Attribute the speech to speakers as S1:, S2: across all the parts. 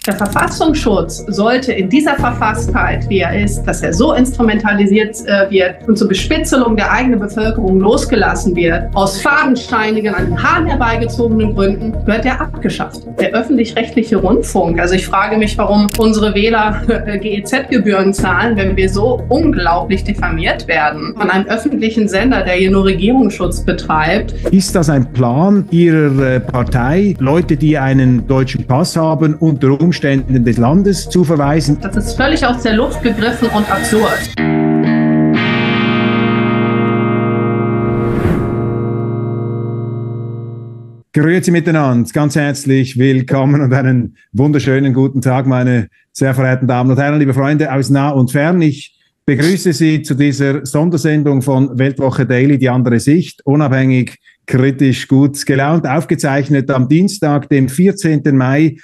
S1: Der Verfassungsschutz sollte in dieser Verfasstheit, wie er ist, dass er so instrumentalisiert wird und zur Bespitzelung der eigenen Bevölkerung losgelassen wird, aus fadenscheinigen, an den Haaren herbeigezogenen Gründen, wird er abgeschafft. Der öffentlich-rechtliche Rundfunk, also ich frage mich, warum unsere Wähler GEZ-Gebühren zahlen, wenn wir so unglaublich diffamiert werden von einem öffentlichen Sender, der hier nur Regierungsschutz betreibt.
S2: Ist das ein Plan Ihrer Partei, Leute, die einen deutschen Pass haben, unter Umständen des Landes zu verweisen?
S1: Das ist völlig aus der Luft gegriffen und absurd.
S2: Grüezi miteinander, ganz herzlich willkommen und einen wunderschönen guten Tag, meine sehr verehrten Damen und Herren, liebe Freunde aus nah und fern. Ich begrüße Sie zu dieser Sondersendung von Weltwoche Daily, die andere Sicht, unabhängig, kritisch, gut gelaunt, aufgezeichnet am Dienstag, dem 14. Mai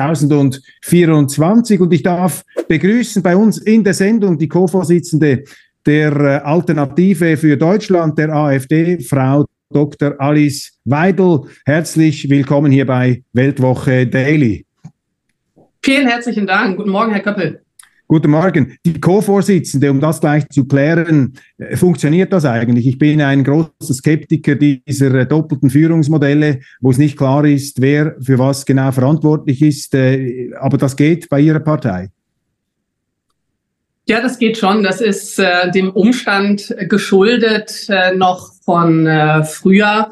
S2: 2024. Und ich darf begrüßen bei uns in der Sendung die Co-Vorsitzende der Alternative für Deutschland, der AfD, Frau Dr. Alice Weidel. Herzlich willkommen hier bei Weltwoche Daily.
S1: Vielen herzlichen Dank. Guten Morgen, Herr Köppel.
S2: Guten Morgen. Die Co-Vorsitzende, um das gleich zu klären, funktioniert das eigentlich? Ich bin ein großer Skeptiker dieser doppelten Führungsmodelle, wo es nicht klar ist, wer für was genau verantwortlich ist. Aber das geht bei Ihrer Partei?
S1: Ja, das geht schon. Das ist dem Umstand geschuldet noch von früher,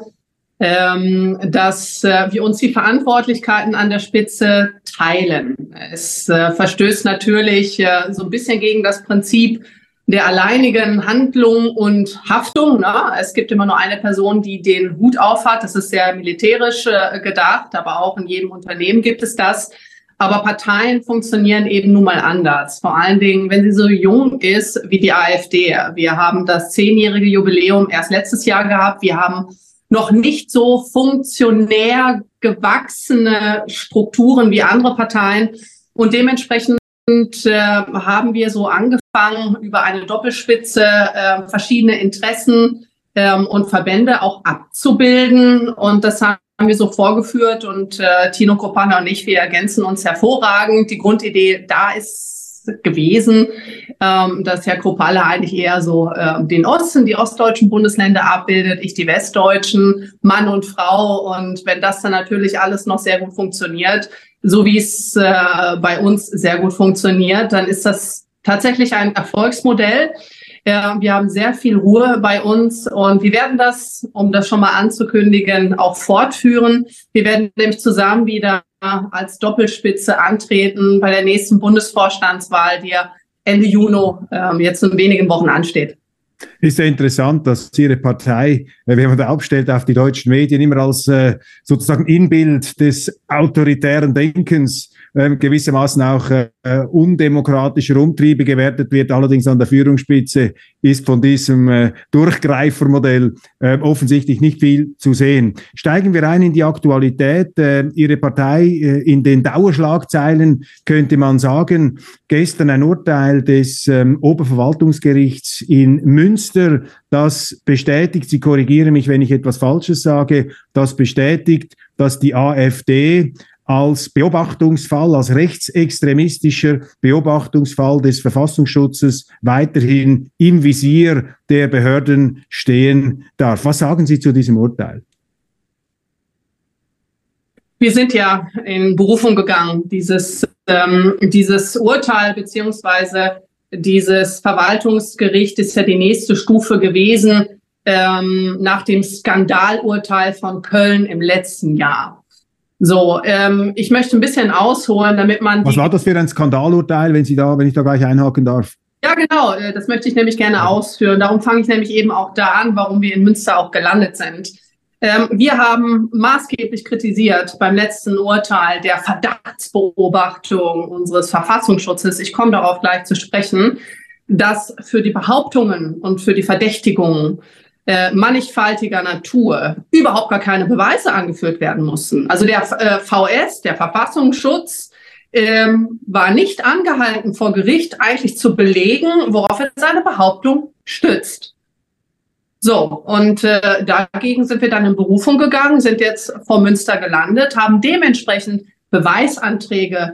S1: dass wir uns die Verantwortlichkeiten an der Spitze teilen. Es verstößt natürlich so ein bisschen gegen das Prinzip der alleinigen Handlung und Haftung. Ne? Es gibt immer nur eine Person, die den Hut aufhat. Das ist sehr militärisch gedacht, aber auch in jedem Unternehmen gibt es das. Aber Parteien funktionieren eben nun mal anders. Vor allen Dingen, wenn sie so jung ist wie die AfD. Wir haben das 10-jährige Jubiläum erst letztes Jahr gehabt. Wir haben noch nicht so funktionär gewachsene Strukturen wie andere Parteien. Und dementsprechend haben wir so angefangen, über eine Doppelspitze verschiedene Interessen und Verbände auch abzubilden. Und das haben wir so vorgeführt. Und Tino Kruppalla und ich, wir ergänzen uns hervorragend. Die Grundidee da ist gewesen, dass Herr Kruppalla eigentlich eher so den Osten, die ostdeutschen Bundesländer abbildet, ich die westdeutschen, Mann und Frau. Und wenn das dann natürlich alles noch sehr gut funktioniert, so wie es bei uns sehr gut funktioniert, dann ist das tatsächlich ein Erfolgsmodell. Wir haben sehr viel Ruhe bei uns und wir werden das, um das schon mal anzukündigen, auch fortführen. Wir werden nämlich zusammen wieder als Doppelspitze antreten bei der nächsten Bundesvorstandswahl, die ja Ende Juni jetzt in wenigen Wochen ansteht.
S2: Ist ja interessant, dass Ihre Partei, wenn man da aufstellt auf die deutschen Medien, immer als sozusagen Inbild des autoritären Denkens gewissermaßen auch undemokratischer Umtriebe gewertet wird. Allerdings an der Führungsspitze ist von diesem Durchgreifermodell offensichtlich nicht viel zu sehen. Steigen wir ein in die Aktualität. Ihre Partei in den Dauerschlagzeilen könnte man sagen, gestern ein Urteil des Oberverwaltungsgerichts in Münster, das bestätigt, Sie korrigieren mich, wenn ich etwas Falsches sage, das bestätigt, dass die AfD als Beobachtungsfall, als rechtsextremistischer Beobachtungsfall des Verfassungsschutzes weiterhin im Visier der Behörden stehen darf. Was sagen Sie zu diesem Urteil?
S1: Wir sind ja in Berufung gegangen. Dieses Urteil beziehungsweise dieses Verwaltungsgericht ist ja die nächste Stufe gewesen nach dem Skandalurteil von Köln im letzten Jahr. So, ich möchte ein bisschen ausholen, damit man...
S2: Was war das für ein Skandalurteil, wenn ich da gleich einhaken darf?
S1: Ja, genau, das möchte ich nämlich gerne ausführen. Darum fange ich nämlich eben auch da an, warum wir in Münster auch gelandet sind. Wir haben maßgeblich kritisiert beim letzten Urteil der Verdachtsbeobachtung unseres Verfassungsschutzes, ich komme darauf gleich zu sprechen, dass für die Behauptungen und für die Verdächtigungen mannigfaltiger Natur überhaupt gar keine Beweise angeführt werden mussten. Also der VS, der Verfassungsschutz, war nicht angehalten, vor Gericht eigentlich zu belegen, worauf er seine Behauptung stützt. So, und dagegen sind wir dann in Berufung gegangen, sind jetzt vor Münster gelandet, haben dementsprechend Beweisanträge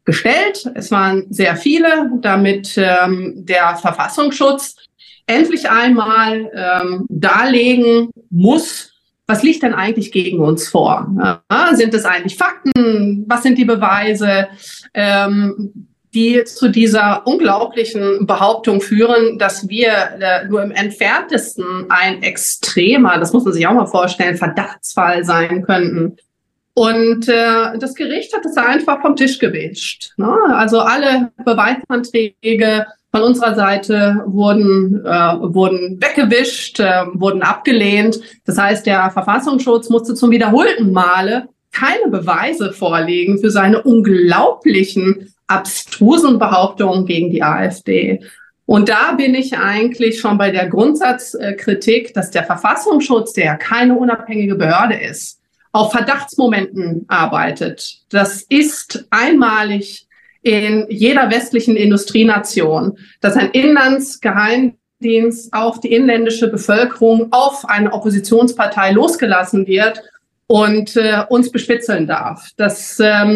S1: gestellt. Es waren sehr viele, damit der Verfassungsschutz endlich einmal darlegen muss, was liegt denn eigentlich gegen uns vor? Sind es eigentlich Fakten? Was sind die Beweise, die zu dieser unglaublichen Behauptung führen, dass wir nur im Entferntesten ein extremer, das muss man sich auch mal vorstellen, Verdachtsfall sein könnten? Und das Gericht hat es einfach vom Tisch gewischt. Ne? Also alle Beweisanträge von unserer Seite wurden weggewischt, wurden abgelehnt. Das heißt, der Verfassungsschutz musste zum wiederholten Male keine Beweise vorlegen für seine unglaublichen, abstrusen Behauptungen gegen die AfD. Und da bin ich eigentlich schon bei der Grundsatzkritik, dass der Verfassungsschutz, der ja keine unabhängige Behörde ist, auf Verdachtsmomenten arbeitet. Das ist einmalig in jeder westlichen Industrienation, dass ein Inlandsgeheimdienst auf die inländische Bevölkerung, auf eine Oppositionspartei losgelassen wird und uns bespitzeln darf. Das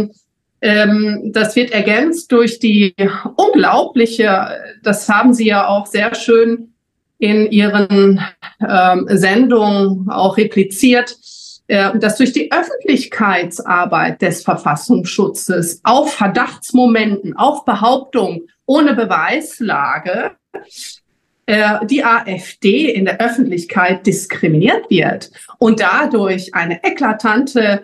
S1: wird ergänzt durch die unglaubliche, das haben Sie ja auch sehr schön in Ihren Sendungen auch repliziert, dass durch die Öffentlichkeitsarbeit des Verfassungsschutzes auf Verdachtsmomenten, auf Behauptungen ohne Beweislage die AfD in der Öffentlichkeit diskriminiert wird und dadurch eine eklatante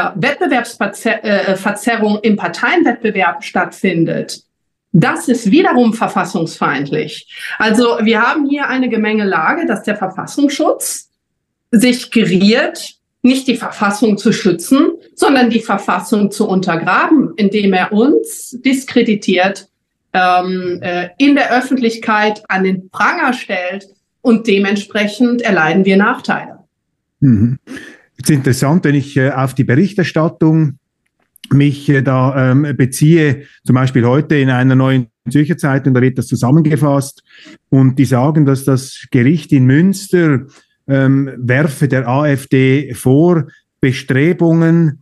S1: Wettbewerbsverzerrung im Parteienwettbewerb stattfindet. Das ist wiederum verfassungsfeindlich. Also wir haben hier eine Gemengelage, dass der Verfassungsschutz sich geriert, nicht die Verfassung zu schützen, sondern die Verfassung zu untergraben, indem er uns diskreditiert, in der Öffentlichkeit an den Pranger stellt und dementsprechend erleiden wir Nachteile.
S2: Mhm. Es ist interessant, wenn ich auf die Berichterstattung mich da beziehe, zum Beispiel heute in einer neuen Zürcher Zeitung, da wird das zusammengefasst und die sagen, dass das Gericht in Münster werfe der AfD vor, Bestrebungen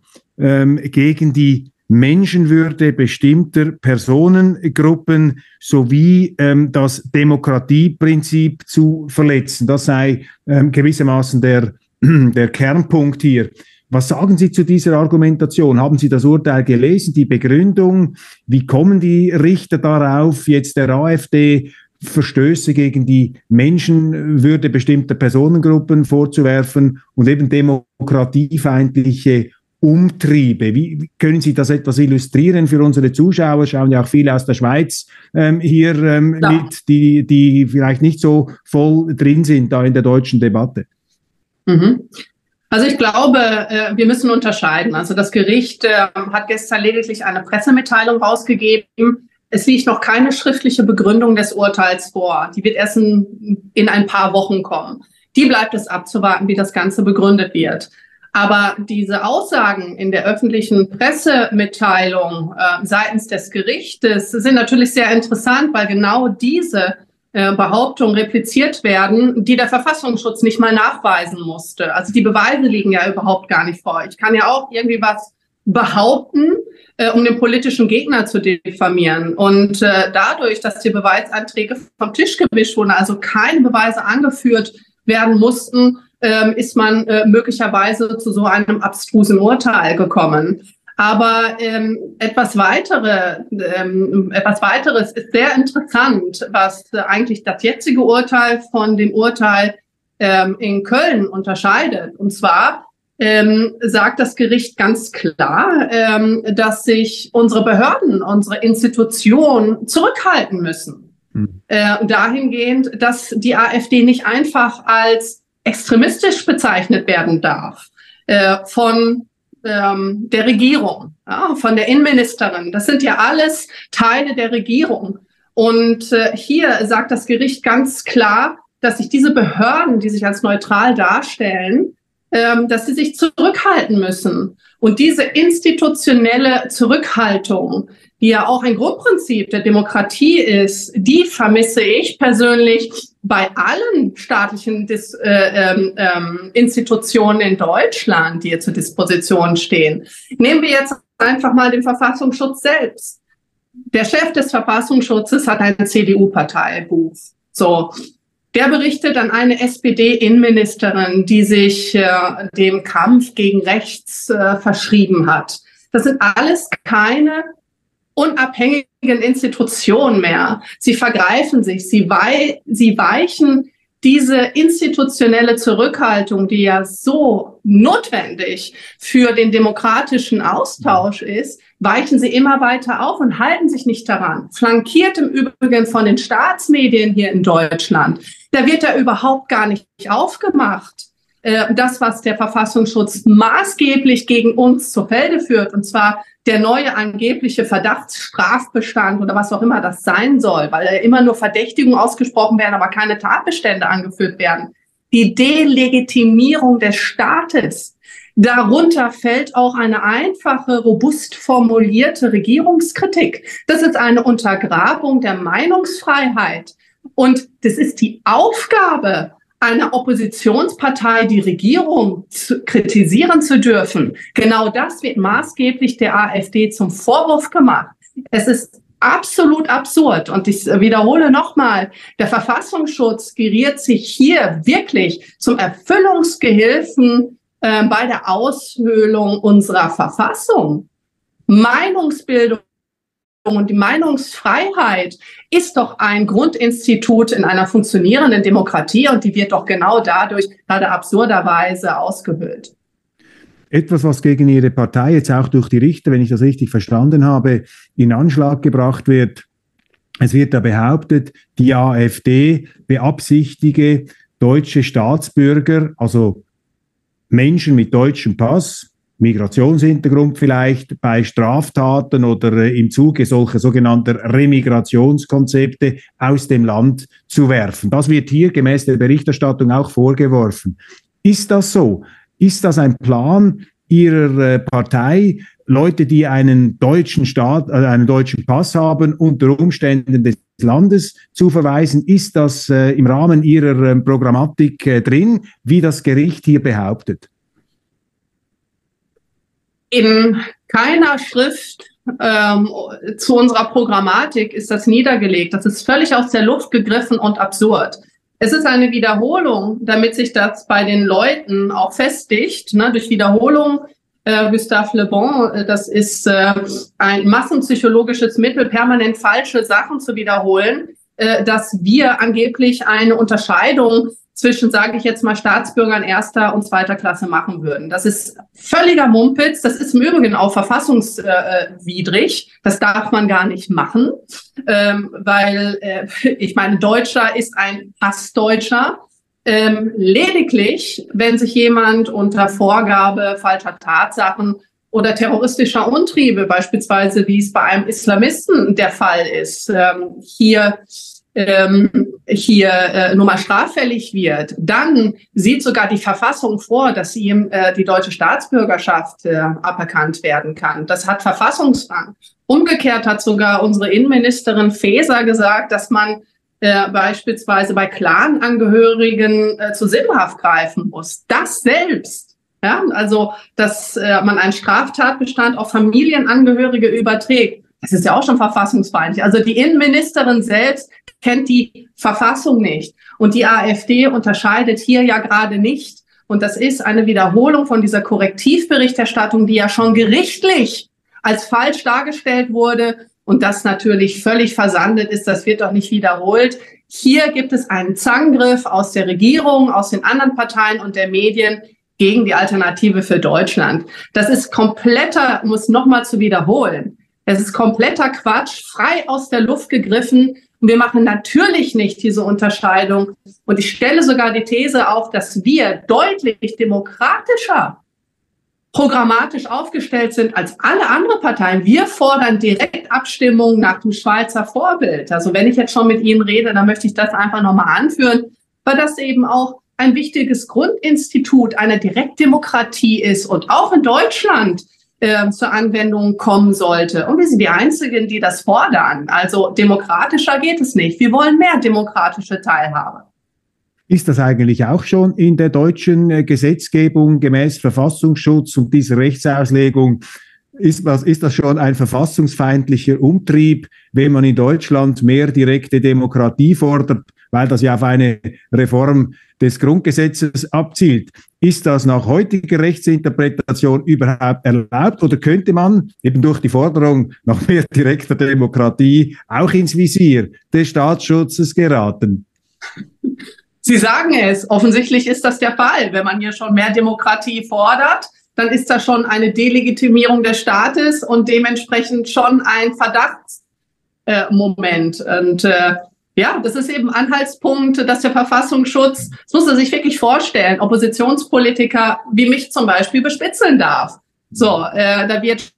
S2: gegen die Menschenwürde bestimmter Personengruppen sowie das Demokratieprinzip zu verletzen. Das sei gewissermaßen der Kernpunkt hier. Was sagen Sie zu dieser Argumentation? Haben Sie das Urteil gelesen, die Begründung? Wie kommen die Richter darauf, jetzt der AfD Verstöße gegen die Menschenwürde bestimmter Personengruppen vorzuwerfen und eben demokratiefeindliche Umtriebe? Wie können Sie das etwas illustrieren für unsere Zuschauer? Schauen ja auch viele aus der Schweiz hier mit, die vielleicht nicht so voll drin sind da in der deutschen Debatte.
S1: Mhm. Also ich glaube, wir müssen unterscheiden. Also das Gericht hat gestern lediglich eine Pressemitteilung rausgegeben. Es liegt noch keine schriftliche Begründung des Urteils vor. Die wird erst in ein paar Wochen kommen. Die bleibt es abzuwarten, wie das Ganze begründet wird. Aber diese Aussagen in der öffentlichen Pressemitteilung seitens des Gerichtes sind natürlich sehr interessant, weil genau diese Behauptungen repliziert werden, die der Verfassungsschutz nicht mal nachweisen musste. Also die Beweise liegen ja überhaupt gar nicht vor. Ich kann ja auch irgendwie was behaupten, um den politischen Gegner zu diffamieren. Und dadurch, dass die Beweisanträge vom Tisch gewischt wurden, also keine Beweise angeführt werden mussten, ist man möglicherweise zu so einem abstrusen Urteil gekommen. Aber etwas Weiteres ist sehr interessant, was eigentlich das jetzige Urteil von dem Urteil in Köln unterscheidet. Und zwar sagt das Gericht ganz klar, dass sich unsere Behörden, unsere Institutionen zurückhalten müssen. Dahingehend, dass die AfD nicht einfach als extremistisch bezeichnet werden darf von der Regierung, ja, von der Innenministerin. Das sind ja alles Teile der Regierung. Und hier sagt das Gericht ganz klar, dass sich diese Behörden, die sich als neutral darstellen, dass sie sich zurückhalten müssen. Und diese institutionelle Zurückhaltung, die ja auch ein Grundprinzip der Demokratie ist, die vermisse ich persönlich bei allen staatlichen Institutionen in Deutschland, die hier zur Disposition stehen. Nehmen wir jetzt einfach mal den Verfassungsschutz selbst. Der Chef des Verfassungsschutzes hat ein CDU-Parteibuch. So. Der berichtet an eine SPD-Innenministerin, die sich dem Kampf gegen rechts verschrieben hat. Das sind alles keine unabhängigen Institutionen mehr. Sie vergreifen sich, sie weichen diese institutionelle Zurückhaltung, die ja so notwendig für den demokratischen Austausch ist, weichen sie immer weiter auf und halten sich nicht daran. Flankiert im Übrigen von den Staatsmedien hier in Deutschland. Da wird ja überhaupt gar nicht aufgemacht. Das, was der Verfassungsschutz maßgeblich gegen uns zu Felde führt, und zwar der neue angebliche Verdachtsstrafbestand oder was auch immer das sein soll, weil immer nur Verdächtigungen ausgesprochen werden, aber keine Tatbestände angeführt werden. Die Delegitimierung des Staates. Darunter fällt auch eine einfache, robust formulierte Regierungskritik. Das ist eine Untergrabung der Meinungsfreiheit. Und das ist die Aufgabe einer Oppositionspartei, die Regierung kritisieren zu dürfen. Genau das wird maßgeblich der AfD zum Vorwurf gemacht. Es ist absolut absurd. Und ich wiederhole nochmal, der Verfassungsschutz geriert sich hier wirklich zum Erfüllungsgehilfen bei der Aushöhlung unserer Verfassung. Meinungsbildung und die Meinungsfreiheit ist doch ein Grundinstitut in einer funktionierenden Demokratie und die wird doch genau dadurch gerade absurderweise ausgehöhlt.
S2: Etwas, was gegen Ihre Partei jetzt auch durch die Richter, wenn ich das richtig verstanden habe, in Anschlag gebracht wird. Es wird da behauptet, die AfD beabsichtige deutsche Staatsbürger, also Menschen mit deutschem Pass, Migrationshintergrund vielleicht, bei Straftaten oder im Zuge solcher sogenannter Remigrationskonzepte aus dem Land zu werfen. Das wird hier gemäß der Berichterstattung auch vorgeworfen. Ist das so? Ist das ein Plan Ihrer Partei, Leute, die einen deutschen einen deutschen Pass haben, unter Umständen des Landes zu verweisen? Ist das im Rahmen Ihrer Programmatik drin, wie das Gericht hier behauptet?
S1: In keiner Schrift zu unserer Programmatik ist das niedergelegt. Das ist völlig aus der Luft gegriffen und absurd. Es ist eine Wiederholung, damit sich das bei den Leuten auch festigt, ne, durch Wiederholung. Gustave Le Bon, das ist ein massenpsychologisches Mittel, permanent falsche Sachen zu wiederholen, dass wir angeblich eine Unterscheidung zwischen, sage ich jetzt mal, Staatsbürgern erster und zweiter Klasse machen würden. Das ist völliger Mumpitz. Das ist im Übrigen auch verfassungswidrig. Das darf man gar nicht machen, weil ich meine, Deutscher ist ein Passdeutscher. Lediglich, wenn sich jemand unter Vorgabe falscher Tatsachen oder terroristischer Untriebe, beispielsweise wie es bei einem Islamisten der Fall ist, hier nun mal straffällig wird, dann sieht sogar die Verfassung vor, dass ihm die deutsche Staatsbürgerschaft aberkannt werden kann. Das hat Verfassungsrang. Umgekehrt hat sogar unsere Innenministerin Faeser gesagt, dass man beispielsweise bei Clanangehörigen zu Sinnhaft greifen muss. Das selbst, ja, also dass man einen Straftatbestand auf Familienangehörige überträgt, das ist ja auch schon verfassungsfeindlich. Also die Innenministerin selbst kennt die Verfassung nicht. Und die AfD unterscheidet hier ja gerade nicht. Und das ist eine Wiederholung von dieser Korrektivberichterstattung, die ja schon gerichtlich als falsch dargestellt wurde und das natürlich völlig versandet ist. Das wird doch nicht wiederholt. Hier gibt es einen Zangriff aus der Regierung, aus den anderen Parteien und der Medien gegen die Alternative für Deutschland. Das ist kompletter, um es nochmal zu wiederholen, es ist kompletter Quatsch, frei aus der Luft gegriffen. Und wir machen natürlich nicht diese Unterscheidung. Und ich stelle sogar die These auf, dass wir deutlich demokratischer, programmatisch aufgestellt sind als alle anderen Parteien. Wir fordern Direktabstimmung nach dem Schweizer Vorbild. Also wenn ich jetzt schon mit Ihnen rede, dann möchte ich das einfach nochmal anführen, weil das eben auch ein wichtiges Grundinstitut einer Direktdemokratie ist und auch in Deutschland zur Anwendung kommen sollte. Und wir sind die Einzigen, die das fordern. Also demokratischer geht es nicht. Wir wollen mehr demokratische Teilhabe.
S2: Ist das eigentlich auch schon in der deutschen Gesetzgebung gemäß Verfassungsschutz und dieser Rechtsauslegung ist das schon ein verfassungsfeindlicher Umtrieb, wenn man in Deutschland mehr direkte Demokratie fordert, weil das ja auf eine Reform des Grundgesetzes abzielt? Ist das nach heutiger Rechtsinterpretation überhaupt erlaubt oder könnte man eben durch die Forderung nach mehr direkter Demokratie auch ins Visier des Staatsschutzes geraten?
S1: Sie sagen es, offensichtlich ist das der Fall. Wenn man hier schon mehr Demokratie fordert, dann ist das schon eine Delegitimierung des Staates und dementsprechend schon ein Verdachtsmoment. Ja, das ist eben Anhaltspunkt, dass der Verfassungsschutz, das muss er sich wirklich vorstellen, Oppositionspolitiker wie mich zum Beispiel bespitzeln darf. So, da wird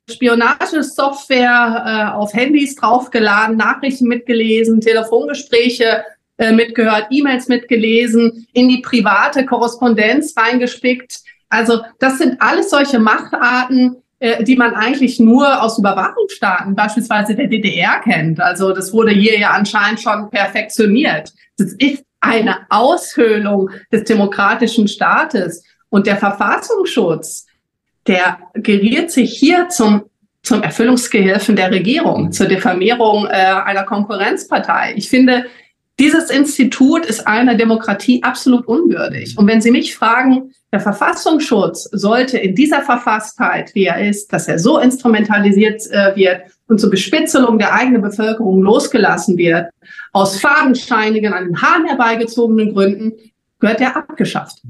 S1: Spionagesoftware auf Handys draufgeladen, Nachrichten mitgelesen, Telefongespräche mitgehört, E-Mails mitgelesen, in die private Korrespondenz reingespickt. Also das sind alles solche Machtarten, die man eigentlich nur aus Überwachungsstaaten, beispielsweise der DDR, kennt. Also das wurde hier ja anscheinend schon perfektioniert. Das ist eine Aushöhlung des demokratischen Staates. Und der Verfassungsschutz, der geriert sich hier zum Erfüllungsgehilfen der Regierung, zur Diffamierung einer Konkurrenzpartei. Ich finde, dieses Institut ist einer Demokratie absolut unwürdig. Und wenn Sie mich fragen, der Verfassungsschutz sollte in dieser Verfasstheit, wie er ist, dass er so instrumentalisiert wird und zur Bespitzelung der eigenen Bevölkerung losgelassen wird, aus fadenscheinigen, an den Haaren herbeigezogenen Gründen, gehört er abgeschafft.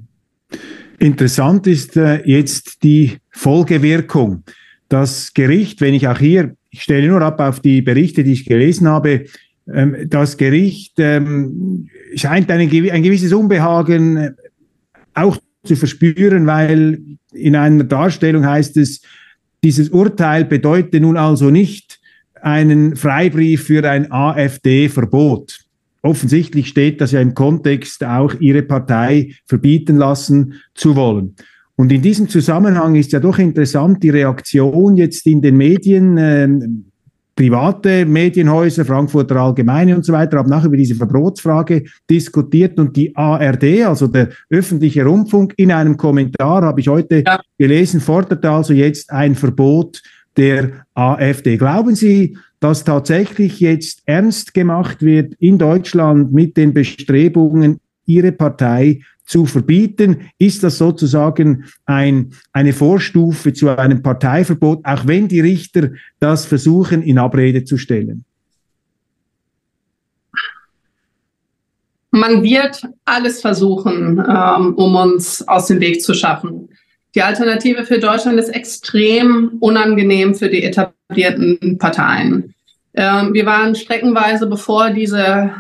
S2: Interessant ist jetzt die Folgewirkung. Das Gericht, wenn ich auch hier, ich stelle nur ab auf die Berichte, die ich gelesen habe, das Gericht scheint ein gewisses Unbehagen auch zu verspüren, weil in einer Darstellung heißt es, dieses Urteil bedeutet nun also nicht einen Freibrief für ein AfD-Verbot. Offensichtlich steht das ja im Kontext, auch ihre Partei verbieten lassen zu wollen. Und in diesem Zusammenhang ist ja doch interessant die Reaktion jetzt in den Medien. Private Medienhäuser, Frankfurter Allgemeine und so weiter, haben auch über diese Verbotsfrage diskutiert und die ARD, also der öffentliche Rundfunk, in einem Kommentar, habe ich heute gelesen, forderte also jetzt ein Verbot der AfD. Glauben Sie, dass tatsächlich jetzt ernst gemacht wird in Deutschland mit den Bestrebungen, Ihre Partei zu verbieten? Ist das sozusagen eine Vorstufe zu einem Parteiverbot, auch wenn die Richter das versuchen, in Abrede zu stellen?
S1: Man wird alles versuchen, um uns aus dem Weg zu schaffen. Die Alternative für Deutschland ist extrem unangenehm für die etablierten Parteien. Wir waren streckenweise, bevor diese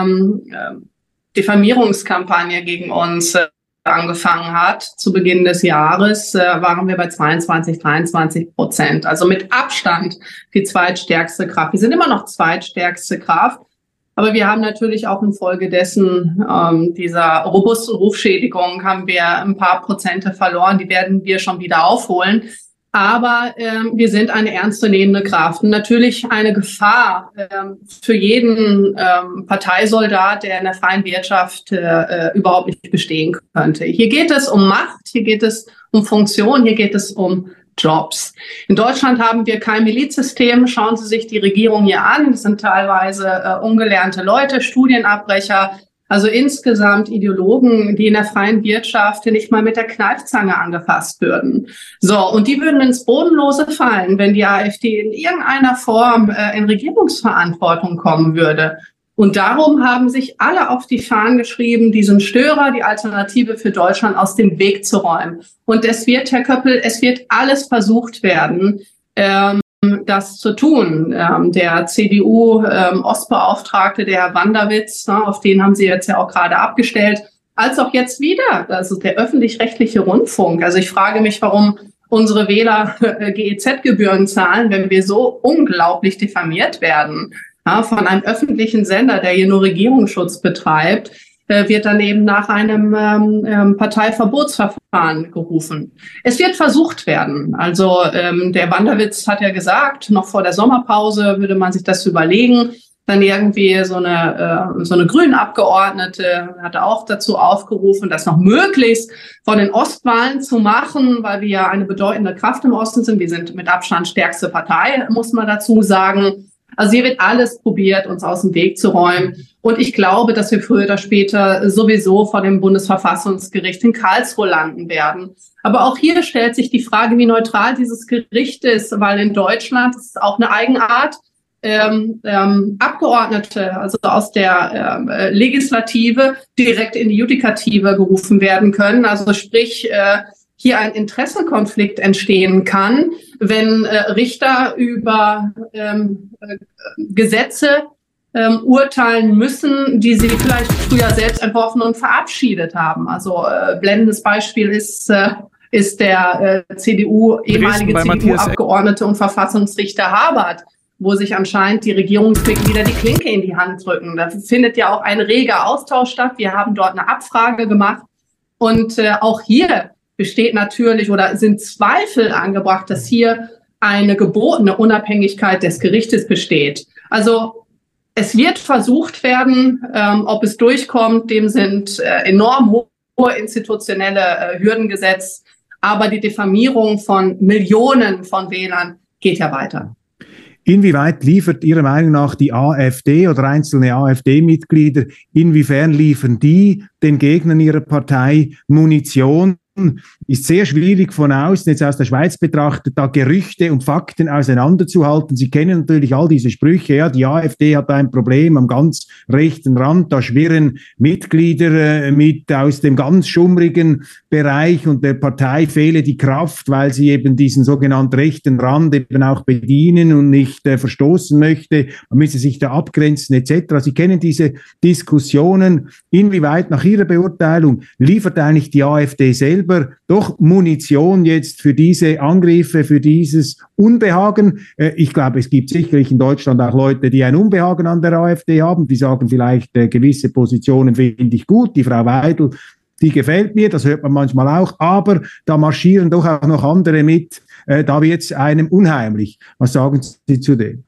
S1: Diffamierungskampagne gegen uns angefangen hat, zu Beginn des Jahres, waren wir bei 22-23%. Also mit Abstand die zweitstärkste Kraft. Wir sind immer noch zweitstärkste Kraft, aber wir haben natürlich auch infolgedessen dieser robusten Rufschädigung haben wir ein paar Prozente verloren. Die werden wir schon wieder aufholen. Aber wir sind eine ernstzunehmende Kraft und natürlich eine Gefahr für jeden Parteisoldat, der in der freien Wirtschaft überhaupt nicht bestehen könnte. Hier geht es um Macht, hier geht es um Funktion, hier geht es um Jobs. In Deutschland haben wir kein Milizsystem. Schauen Sie sich die Regierung hier an. Das sind teilweise ungelernte Leute, Studienabbrecher. Also insgesamt Ideologen, die in der freien Wirtschaft nicht mal mit der Kneifzange angefasst würden. So, und die würden ins Bodenlose fallen, wenn die AfD in irgendeiner Form in Regierungsverantwortung kommen würde. Und darum haben sich alle auf die Fahnen geschrieben, diesen Störer, die Alternative für Deutschland, aus dem Weg zu räumen. Und es wird, Herr Köppel, es wird alles versucht werden, das zu tun. Der CDU-Ostbeauftragte, der Herr Wanderwitz, auf den haben Sie jetzt ja auch gerade abgestellt, als auch jetzt wieder, also der öffentlich-rechtliche Rundfunk. Also ich frage mich, warum unsere Wähler GEZ-Gebühren zahlen, wenn wir so unglaublich diffamiert werden. Von einem öffentlichen Sender, der hier nur Regierungsschutz betreibt, wird dann eben nach einem Parteiverbotsverfahren gerufen. Es wird versucht werden. Also der Wanderwitz hat ja gesagt, noch vor der Sommerpause würde man sich das überlegen. dann irgendwie so eine Grünen-Abgeordnete hatte auch dazu aufgerufen, das noch möglichst vor den Ostwahlen zu machen, weil wir ja eine bedeutende Kraft im Osten sind. Wir sind mit Abstand stärkste Partei, muss man dazu sagen. Also hier wird alles probiert, uns aus dem Weg zu räumen. Und ich glaube, dass wir früher oder später sowieso vor dem Bundesverfassungsgericht in Karlsruhe landen werden. Aber auch hier stellt sich die Frage, wie neutral dieses Gericht ist, weil in Deutschland ist es auch eine Eigenart. Abgeordnete, also aus der Legislative, direkt in die Judikative gerufen werden können. Also sprich, hier ein Interessenkonflikt entstehen kann, wenn Richter über Gesetze urteilen müssen, die sie vielleicht früher selbst entworfen und verabschiedet haben. Also blendendes Beispiel ist der ehemalige CDU-Abgeordnete und Verfassungsrichter Habert, wo sich anscheinend die Regierungsmitglieder die Klinke in die Hand drücken. Da findet ja auch ein reger Austausch statt. Wir haben dort eine Abfrage gemacht. Und auch hier besteht natürlich oder sind Zweifel angebracht, dass hier eine gebotene Unabhängigkeit des Gerichtes besteht. Also es wird versucht werden, ob es durchkommt. Dem sind enorm hohe institutionelle Hürden gesetzt. Aber die Diffamierung von Millionen von Wählern geht ja weiter.
S2: Inwieweit liefert Ihrer Meinung nach die AfD oder einzelne AfD-Mitglieder, inwiefern liefern die den Gegnern ihrer Partei Munition? Ist sehr schwierig von außen, jetzt aus der Schweiz betrachtet, da Gerüchte und Fakten auseinanderzuhalten. Sie kennen natürlich all diese Sprüche, ja, die AfD hat ein Problem am ganz rechten Rand, da schwirren Mitglieder mit aus dem ganz schummrigen Bereich und der Partei fehle die Kraft, weil sie eben diesen sogenannten rechten Rand eben auch bedienen und nicht verstoßen möchte, man müsse sich da abgrenzen etc. Sie kennen diese Diskussionen. Inwieweit nach Ihrer Beurteilung liefert eigentlich die AfD selber doch Munition jetzt für diese Angriffe, für dieses Unbehagen? Ich glaube, es gibt sicherlich in Deutschland auch Leute, die ein Unbehagen an der AfD haben, die sagen vielleicht, gewisse Positionen finde ich gut, die Frau Weidel, die gefällt mir, das hört man manchmal auch, aber da marschieren doch auch noch andere mit, da wird es einem unheimlich. Was sagen Sie zu dem?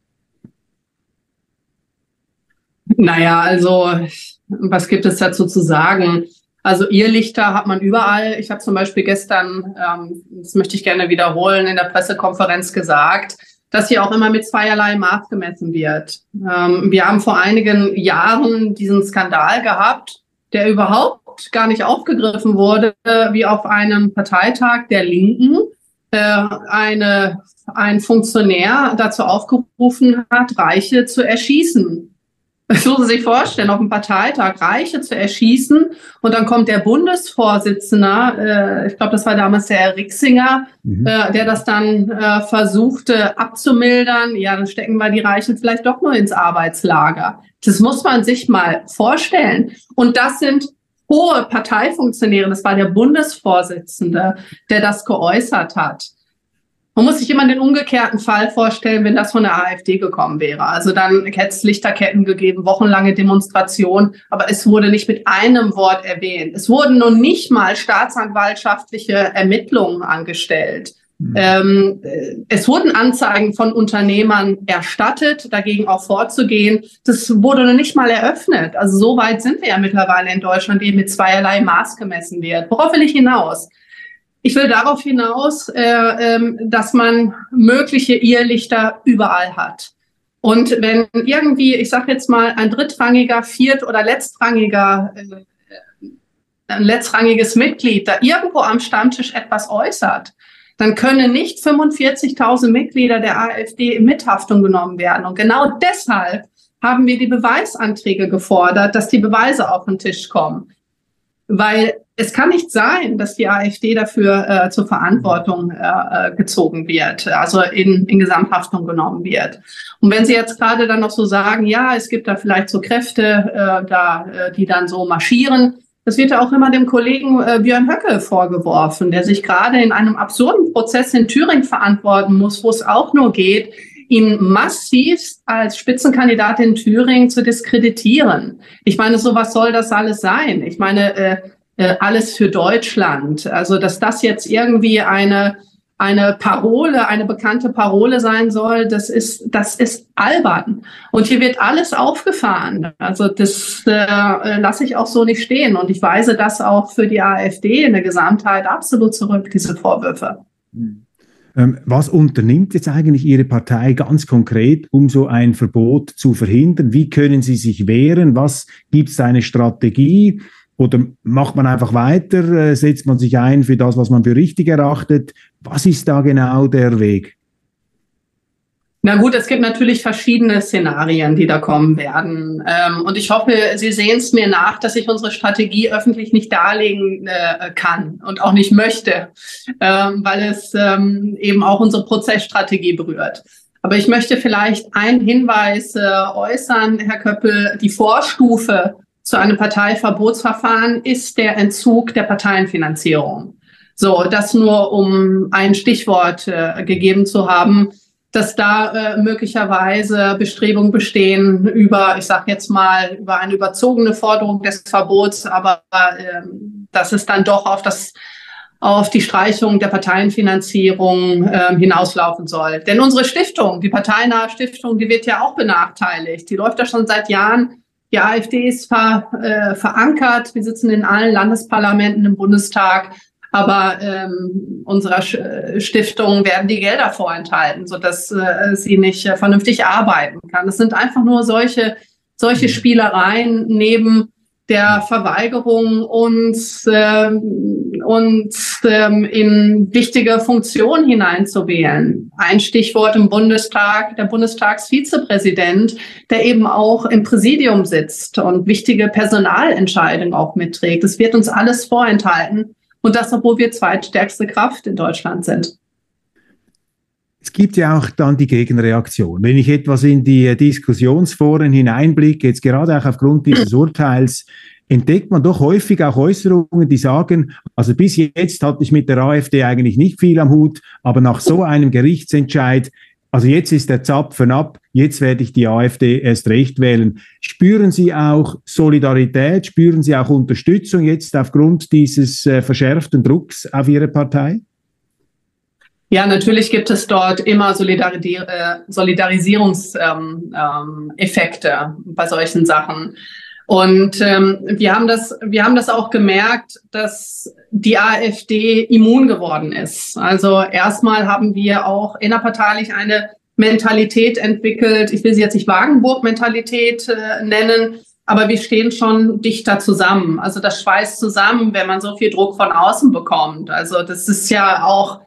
S1: Naja, also was gibt es dazu zu sagen? Also Irrlichter hat man überall. Ich habe zum Beispiel gestern, das möchte ich gerne wiederholen, in der Pressekonferenz gesagt, dass hier auch immer mit zweierlei Maß gemessen wird. Wir haben vor einigen Jahren diesen Skandal gehabt, der überhaupt gar nicht aufgegriffen wurde, wie auf einem Parteitag der Linken ein Funktionär dazu aufgerufen hat, Reiche zu erschießen. Das muss man sich vorstellen, auf einem Parteitag Reiche zu erschießen und dann kommt der Bundesvorsitzende, ich glaube, das war damals der Herr Rixinger, der das dann versuchte abzumildern. Ja, dann stecken wir die Reichen vielleicht doch nur ins Arbeitslager. Das muss man sich mal vorstellen. Und das sind hohe Parteifunktionäre, das war der Bundesvorsitzende, der das geäußert hat. Man muss sich immer den umgekehrten Fall vorstellen, wenn das von der AfD gekommen wäre. Also dann hätte es Lichterketten gegeben, wochenlange Demonstrationen, aber es wurde nicht mit einem Wort erwähnt. Es wurden noch nicht mal staatsanwaltschaftliche Ermittlungen angestellt. Es wurden Anzeigen von Unternehmern erstattet, dagegen auch vorzugehen. Das wurde noch nicht mal eröffnet. Also so weit sind wir ja mittlerweile in Deutschland, eben mit zweierlei Maß gemessen wird. Worauf will ich hinaus? Ich will darauf hinaus, dass man mögliche Irrlichter überall hat. Und wenn irgendwie, ich sage jetzt mal, ein drittrangiger, oder letztrangiges Mitglied da irgendwo am Stammtisch etwas äußert, dann können nicht 45.000 Mitglieder der AfD in Mithaftung genommen werden. Und genau deshalb haben wir die Beweisanträge gefordert, dass die Beweise auf den Tisch kommen. Weil es kann nicht sein, dass die AfD dafür zur Verantwortung gezogen wird, also in Gesamthaftung genommen wird. Und wenn Sie jetzt gerade dann noch so sagen, ja, es gibt da vielleicht so Kräfte, die dann so marschieren, das wird ja auch immer dem Kollegen Björn Höcke vorgeworfen, der sich gerade in einem absurden Prozess in Thüringen verantworten muss, wo es auch nur geht, ihn massiv als Spitzenkandidat in Thüringen zu diskreditieren. Ich meine, so was soll das alles sein? Ich meine, alles für Deutschland. Also, dass das jetzt irgendwie eine eine Parole, eine bekannte Parole sein soll, das ist albern. Und hier wird alles aufgefahren. Also das lasse ich auch so nicht stehen. Und ich weise das auch für die AfD in der Gesamtheit absolut zurück, diese Vorwürfe.
S2: Was unternimmt jetzt eigentlich Ihre Partei ganz konkret, um so ein Verbot zu verhindern? Wie können Sie sich wehren? Was gibt es eine Strategie? Oder macht man einfach weiter? Setzt man sich ein für das, was man für richtig erachtet? Was ist da genau der Weg?
S1: Na gut, es gibt natürlich verschiedene Szenarien, die da kommen werden. Und ich hoffe, Sie sehen es mir nach, dass ich unsere Strategie öffentlich nicht darlegen kann und auch nicht möchte, weil es eben auch unsere Prozessstrategie berührt. Aber ich möchte vielleicht einen Hinweis äußern, Herr Köppel. Die Vorstufe zu einem Parteiverbotsverfahren ist der Entzug der Parteienfinanzierung. So, das nur um ein Stichwort gegeben zu haben, dass da möglicherweise Bestrebungen bestehen über, ich sage jetzt mal, über eine überzogene Forderung des Verbots, aber dass es dann doch auf die Streichung der Parteienfinanzierung hinauslaufen soll. Denn unsere Stiftung, die parteinahe Stiftung, die wird ja auch benachteiligt. Die läuft ja schon seit Jahren. Die AfD ist verankert. Wir sitzen in allen Landesparlamenten im Bundestag. Aber unserer Stiftung werden die Gelder vorenthalten, sodass sie nicht vernünftig arbeiten kann. Es sind einfach nur solche Spielereien neben der Verweigerung, uns in wichtige Funktionen hineinzuwählen. Ein Stichwort im Bundestag, der Bundestagsvizepräsident, der eben auch im Präsidium sitzt und wichtige Personalentscheidungen auch mitträgt. Es wird uns alles vorenthalten. Und das, obwohl wir zweitstärkste Kraft in Deutschland sind.
S2: Es gibt ja auch dann die Gegenreaktion. Wenn ich etwas in die Diskussionsforen hineinblicke, jetzt gerade auch aufgrund dieses Urteils, entdeckt man doch häufig auch Äußerungen, die sagen, also bis jetzt hatte ich mit der AfD eigentlich nicht viel am Hut, aber nach so einem Gerichtsentscheid, also jetzt ist der Zapfen ab, jetzt werde ich die AfD erst recht wählen. Spüren Sie auch Solidarität, spüren Sie auch Unterstützung jetzt aufgrund dieses verschärften Drucks auf Ihre Partei?
S1: Ja, natürlich gibt es dort immer Solidarisierungseffekte bei solchen Sachen. Und wir haben das auch gemerkt, dass die AfD immun geworden ist. Also erstmal haben wir auch innerparteilich eine Mentalität entwickelt. Ich will sie jetzt nicht Wagenburg-Mentalität nennen, aber wir stehen schon dichter zusammen. Also das schweißt zusammen, wenn man so viel Druck von außen bekommt. Also das ist ja auch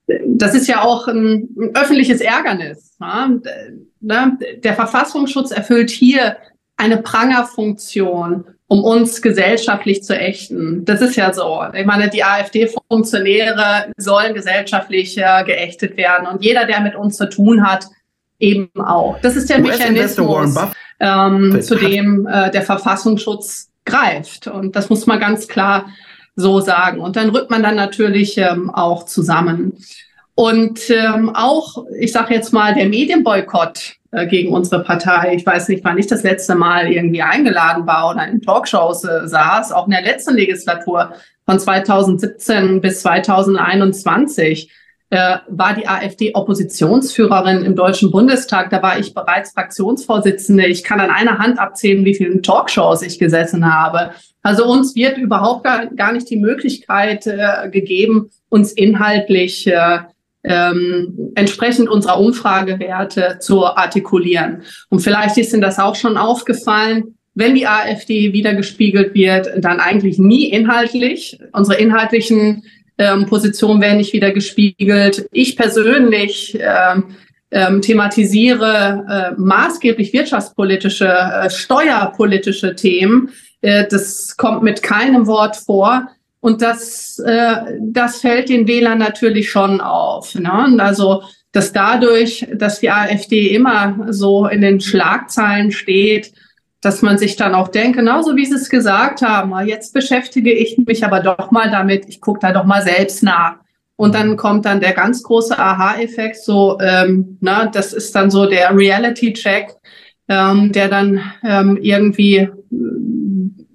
S1: ein öffentliches Ärgernis. Ne? Der Verfassungsschutz erfüllt hier eine Prangerfunktion, um uns gesellschaftlich zu ächten. Das ist ja so. Ich meine, die AfD-Funktionäre sollen gesellschaftlich geächtet werden und jeder, der mit uns zu tun hat, eben auch. Das ist der Mechanismus, zu dem der Verfassungsschutz greift. Und das muss man ganz klar so sagen. Und dann rückt man dann natürlich auch zusammen. Und auch, ich sage jetzt mal, der Medienboykott gegen unsere Partei. Ich weiß nicht, wann ich das letzte Mal irgendwie eingeladen war oder in Talkshows saß, auch in der letzten Legislatur von 2017 bis 2021 war die AfD Oppositionsführerin im Deutschen Bundestag. Da war ich bereits Fraktionsvorsitzende. Ich kann an einer Hand abzählen, wie vielen Talkshows ich gesessen habe. Also uns wird überhaupt gar nicht die Möglichkeit gegeben, uns inhaltlich entsprechend unserer Umfragewerte zu artikulieren. Und vielleicht ist Ihnen das auch schon aufgefallen, wenn die AfD wiedergespiegelt wird, dann eigentlich nie inhaltlich. Unsere inhaltlichen Positionen werden nicht wiedergespiegelt. Ich persönlich thematisiere maßgeblich wirtschaftspolitische, steuerpolitische Themen. Das kommt mit keinem Wort vor. Und das fällt den Wählern natürlich schon auf. Ne? Also, dass dadurch, dass die AfD immer so in den Schlagzeilen steht, dass man sich dann auch denkt, genauso wie Sie es gesagt haben, jetzt beschäftige ich mich aber doch mal damit, ich gucke da doch mal selbst nach. Und dann kommt dann der ganz große Aha-Effekt, so, das ist dann so der Reality-Check, der dann irgendwie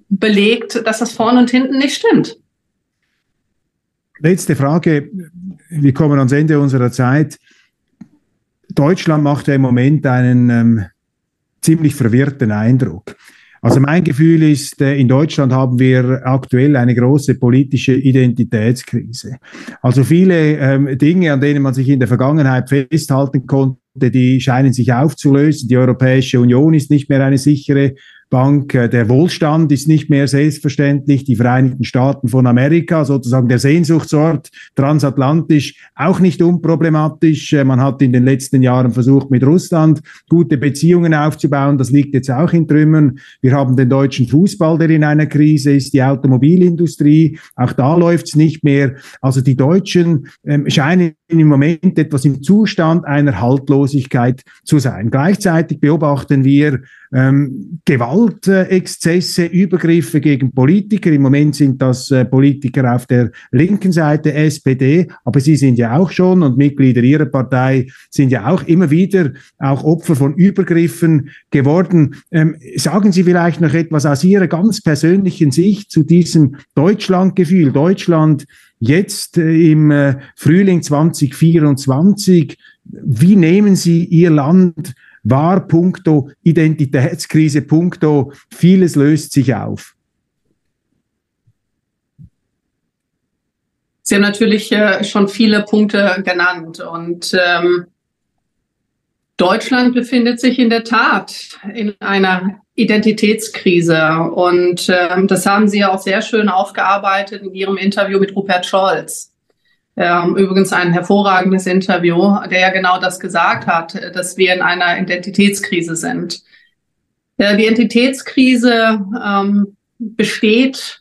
S1: belegt, dass das vorne und hinten nicht stimmt.
S2: Letzte Frage. wir kommen ans Ende unserer Zeit. Deutschland macht ja im Moment einen ziemlich verwirrten Eindruck. Also mein Gefühl ist, in Deutschland haben wir aktuell eine große politische Identitätskrise. Also viele Dinge, an denen man sich in der Vergangenheit festhalten konnte, die scheinen sich aufzulösen. Die Europäische Union ist nicht mehr eine sichere Bank, der Wohlstand ist nicht mehr selbstverständlich, die Vereinigten Staaten von Amerika, sozusagen der Sehnsuchtsort, transatlantisch, auch nicht unproblematisch. Man hat in den letzten Jahren versucht, mit Russland gute Beziehungen aufzubauen, das liegt jetzt auch in Trümmern. Wir haben den deutschen Fußball, der in einer Krise ist, die Automobilindustrie, auch da läuft's nicht mehr. Also die Deutschen scheinen im Moment etwas im Zustand einer Haltlosigkeit zu sein. Gleichzeitig beobachten wir Gewaltexzesse, Übergriffe gegen Politiker. Im Moment sind das Politiker auf der linken Seite, SPD, aber Sie sind ja auch schon und Mitglieder Ihrer Partei sind ja auch immer wieder auch Opfer von Übergriffen geworden. Sagen Sie vielleicht noch etwas aus Ihrer ganz persönlichen Sicht zu diesem Deutschlandgefühl. Deutschland jetzt im Frühling 2024. Wie nehmen Sie Ihr Land wahr, puncto Identitätskrise, puncto vieles löst sich auf?
S1: Sie haben natürlich schon viele Punkte genannt und Deutschland befindet sich in der Tat in einer Identitätskrise und das haben Sie ja auch sehr schön aufgearbeitet in Ihrem Interview mit Rupert Scholz. Übrigens ein hervorragendes Interview, der ja genau das gesagt hat, dass wir in einer Identitätskrise sind. Die Identitätskrise besteht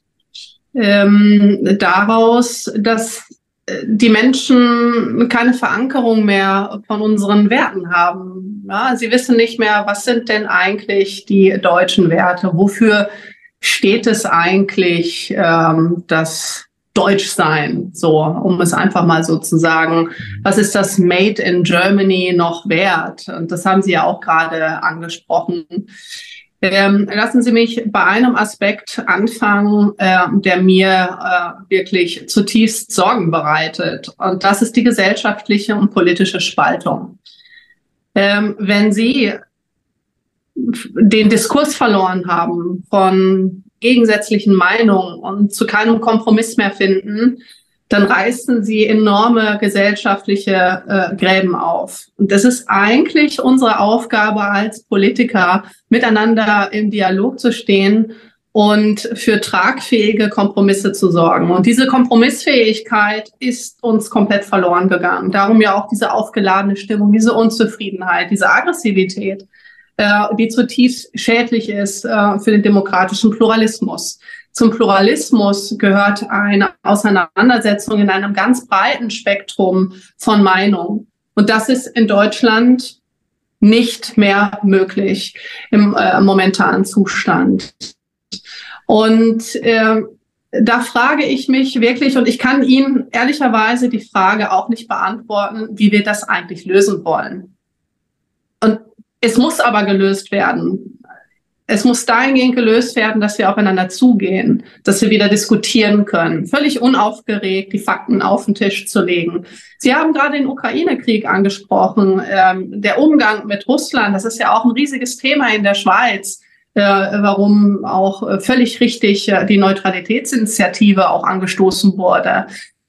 S1: daraus, dass die Menschen keine Verankerung mehr von unseren Werten haben. Ja, sie wissen nicht mehr, was sind denn eigentlich die deutschen Werte? Wofür steht es eigentlich, das Deutschsein, so, um es einfach mal so zu sagen. Was ist das Made in Germany noch wert? Und das haben Sie ja auch gerade angesprochen. Lassen Sie mich bei einem Aspekt anfangen, der mir wirklich zutiefst Sorgen bereitet. Und das ist die gesellschaftliche und politische Spaltung. Wenn Sie den Diskurs verloren haben von gegensätzlichen Meinungen und zu keinem Kompromiss mehr finden, dann reißen sie enorme gesellschaftliche Gräben auf. Und das ist eigentlich unsere Aufgabe als Politiker, miteinander im Dialog zu stehen und für tragfähige Kompromisse zu sorgen. Und diese Kompromissfähigkeit ist uns komplett verloren gegangen. Darum ja auch diese aufgeladene Stimmung, diese Unzufriedenheit, diese Aggressivität, die zutiefst schädlich ist für den demokratischen Pluralismus. Zum Pluralismus gehört eine Auseinandersetzung in einem ganz breiten Spektrum von Meinungen. Und das ist in Deutschland nicht mehr möglich im momentanen Zustand. Und da frage ich mich wirklich, und ich kann Ihnen ehrlicherweise die Frage auch nicht beantworten, wie wir das eigentlich lösen wollen. Und es muss aber gelöst werden. Es muss dahingehend gelöst werden, dass wir aufeinander zugehen, dass wir wieder diskutieren können, völlig unaufgeregt die Fakten auf den Tisch zu legen. Sie haben gerade den Ukraine-Krieg angesprochen, der Umgang mit Russland, das ist ja auch ein riesiges Thema in der Schweiz, warum auch völlig richtig die Neutralitätsinitiative auch angestoßen wurde.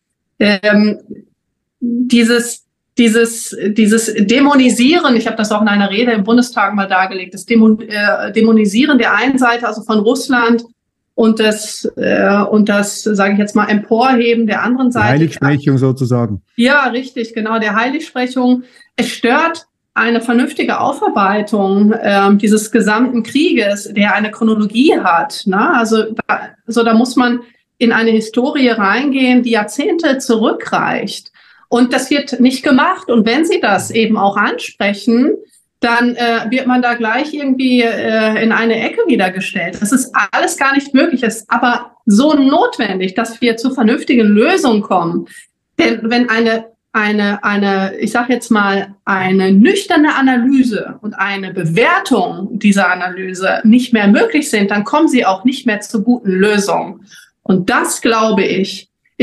S1: Dieses Dämonisieren, ich habe das auch in einer Rede im Bundestag mal dargelegt, das Dämonisieren der einen Seite, also von Russland, und das, sage ich jetzt mal, Emporheben der anderen Seite.
S2: Heiligsprechung sozusagen.
S1: Ja, richtig, genau, der Heiligsprechung. Es stört eine vernünftige Aufarbeitung dieses gesamten Krieges, der eine Chronologie hat. Ne? Also da muss man in eine Historie reingehen, die Jahrzehnte zurückreicht. Und das wird nicht gemacht. Und wenn Sie das eben auch ansprechen, dann wird man da gleich irgendwie in eine Ecke wiedergestellt. Das ist alles gar nicht möglich. Es ist aber so notwendig, dass wir zu vernünftigen Lösungen kommen. Denn wenn ich sage jetzt mal, eine nüchterne Analyse und eine Bewertung dieser Analyse nicht mehr möglich sind, dann kommen Sie auch nicht mehr zu guten Lösungen. Und das, glaube ich,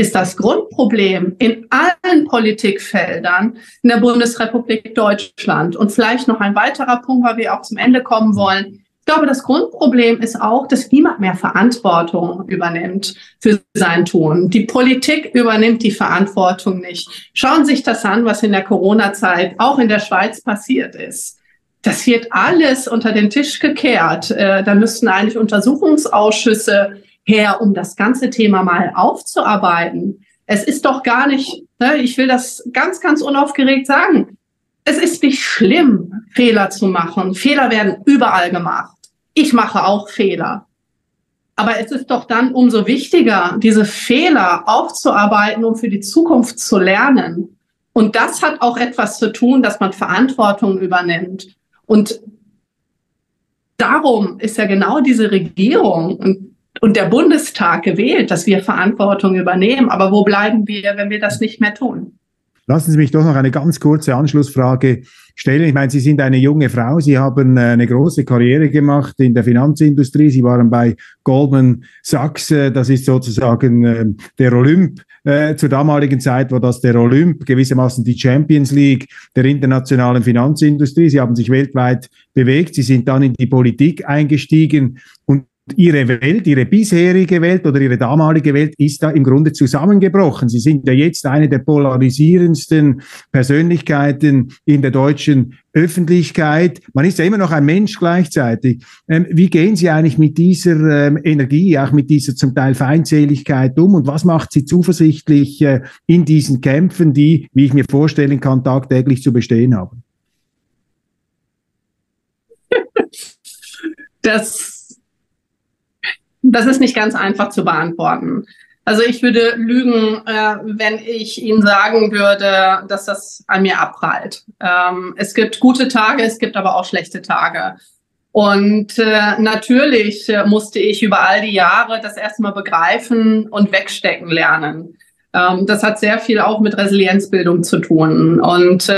S1: ist das Grundproblem in allen Politikfeldern in der Bundesrepublik Deutschland. Und vielleicht noch ein weiterer Punkt, weil wir auch zum Ende kommen wollen. Ich glaube, das Grundproblem ist auch, dass niemand mehr Verantwortung übernimmt für sein Tun. Die Politik übernimmt die Verantwortung nicht. Schauen Sie sich das an, was in der Corona-Zeit auch in der Schweiz passiert ist. Das wird alles unter den Tisch gekehrt. Da müssten eigentlich Untersuchungsausschüsse her, um das ganze Thema mal aufzuarbeiten. Es ist doch gar nicht, ich will das ganz, ganz unaufgeregt sagen, es ist nicht schlimm, Fehler zu machen. Fehler werden überall gemacht. Ich mache auch Fehler. Aber es ist doch dann umso wichtiger, diese Fehler aufzuarbeiten, um für die Zukunft zu lernen. Und das hat auch etwas zu tun, dass man Verantwortung übernimmt. Und darum ist ja genau diese Regierung und der Bundestag gewählt, dass wir Verantwortung übernehmen. Aber wo bleiben wir, wenn wir das nicht mehr tun?
S2: Lassen Sie mich doch noch eine ganz kurze Anschlussfrage stellen. Ich meine, Sie sind eine junge Frau. Sie haben eine große Karriere gemacht in der Finanzindustrie. Sie waren bei Goldman Sachs. Das ist sozusagen der Olymp. Zur damaligen Zeit war das der Olymp, gewissermaßen die Champions League der internationalen Finanzindustrie. Sie haben sich weltweit bewegt. Sie sind dann in die Politik eingestiegen und Ihre Welt, Ihre bisherige Welt oder Ihre damalige Welt ist da im Grunde zusammengebrochen. Sie sind ja jetzt eine der polarisierendsten Persönlichkeiten in der deutschen Öffentlichkeit. Man ist ja immer noch ein Mensch gleichzeitig. Wie gehen Sie eigentlich mit dieser Energie, auch mit dieser zum Teil Feindseligkeit um? Und was macht Sie zuversichtlich in diesen Kämpfen, die, wie ich mir vorstellen kann, tagtäglich zu bestehen haben?
S1: Das ist nicht ganz einfach zu beantworten. Also ich würde lügen, wenn ich Ihnen sagen würde, dass das an mir abprallt. Es gibt gute Tage, es gibt aber auch schlechte Tage. Und natürlich musste ich über all die Jahre das erstmal begreifen und wegstecken lernen. Das hat sehr viel auch mit Resilienzbildung zu tun. Und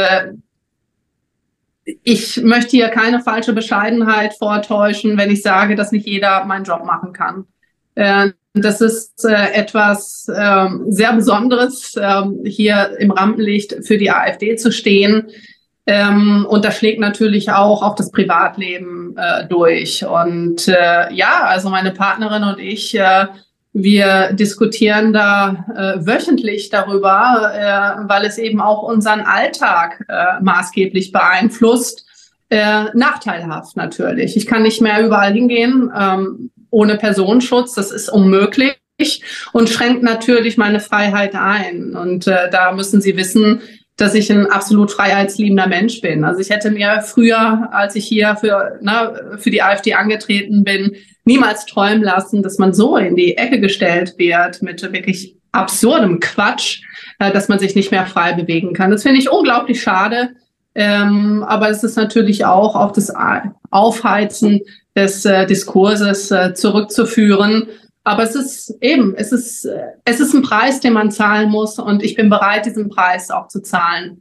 S1: ich möchte hier keine falsche Bescheidenheit vortäuschen, wenn ich sage, dass nicht jeder meinen Job machen kann. Das ist etwas sehr Besonderes, hier im Rampenlicht für die AfD zu stehen. Und das schlägt natürlich auch auf das Privatleben durch. Und ja, also meine Partnerin und ich, wir diskutieren da wöchentlich darüber, weil es eben auch unseren Alltag maßgeblich beeinflusst. Nachteilhaft natürlich. Ich kann nicht mehr überall hingehen ohne Personenschutz. Das ist unmöglich und schränkt natürlich meine Freiheit ein. Und da müssen Sie wissen, dass ich ein absolut freiheitsliebender Mensch bin. Also ich hätte mir früher, als ich hier für die AfD angetreten bin, niemals träumen lassen, dass man so in die Ecke gestellt wird mit wirklich absurdem Quatsch, dass man sich nicht mehr frei bewegen kann. Das finde ich unglaublich schade. Aber es ist natürlich auch auf das Aufheizen des Diskurses zurückzuführen. Aber es ist ein Preis, den man zahlen muss. Und ich bin bereit, diesen Preis auch zu zahlen.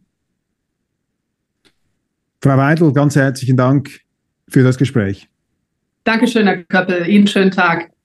S2: Frau Weidl, ganz herzlichen Dank für das Gespräch.
S1: Dankeschön, Herr Köppel. Ihnen einen schönen Tag.